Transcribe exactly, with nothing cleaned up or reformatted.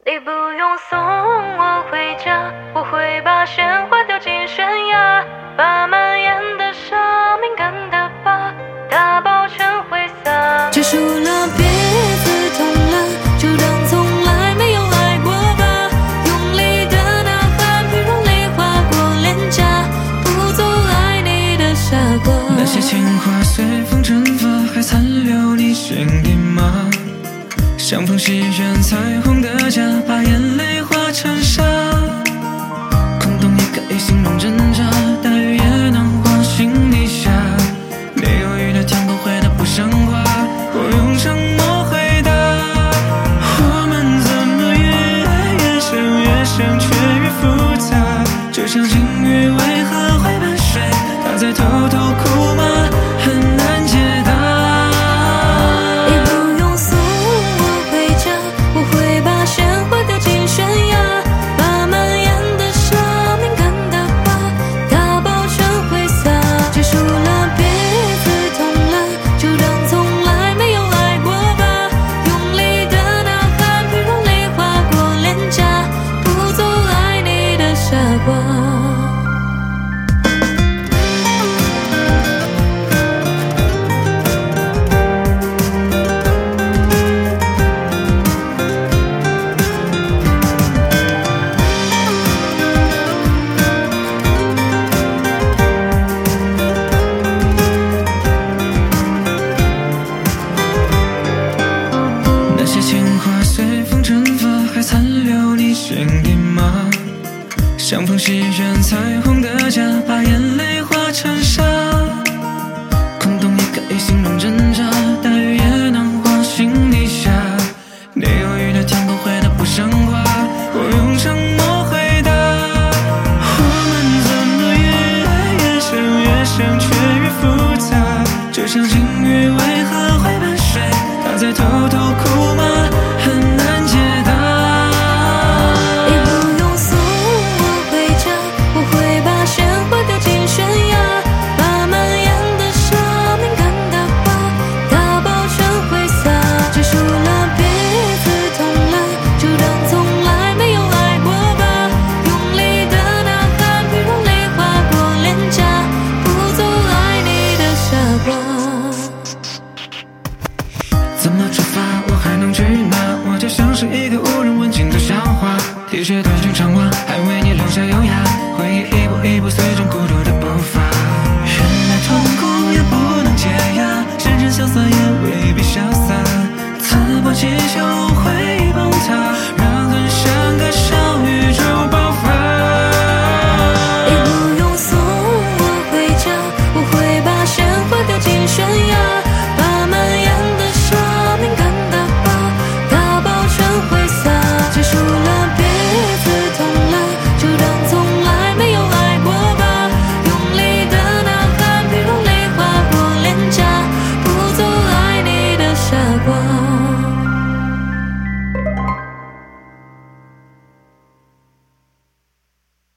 你不用送我回家，我会把鲜花丢进悬崖，把蔓延的伤敏感的疤打包成挥洒。结束了，别刺痛了，就当从来没有爱过吧。用力的呐喊，皮肉泪划过脸颊，不做爱你的傻瓜。 那些情话随风蒸发，还残留你心底吗？相逢戏谑彩虹的家，把眼泪化成沙，空洞也可以形容挣扎，大雨也能往心底下。没有雨的天不会的不像话，我用沉默回答。我们怎么越爱越深，越深却越复杂，就像金鱼为何会半睡，它在偷偷哭吗？很难解答。相逢戏谑彩虹的家，把眼泪化成沙，空洞也可以形容挣扎，大雨也能往心底下。没有雨的天不会的不像话，我用沉默回答。我们怎么越爱越深，越深却越复杂，就像金鱼为何会半睡，它在偷偷哭吗？很难解答。怎么出发我还能去哪？我就像是一个无人问津的笑话，铁血对决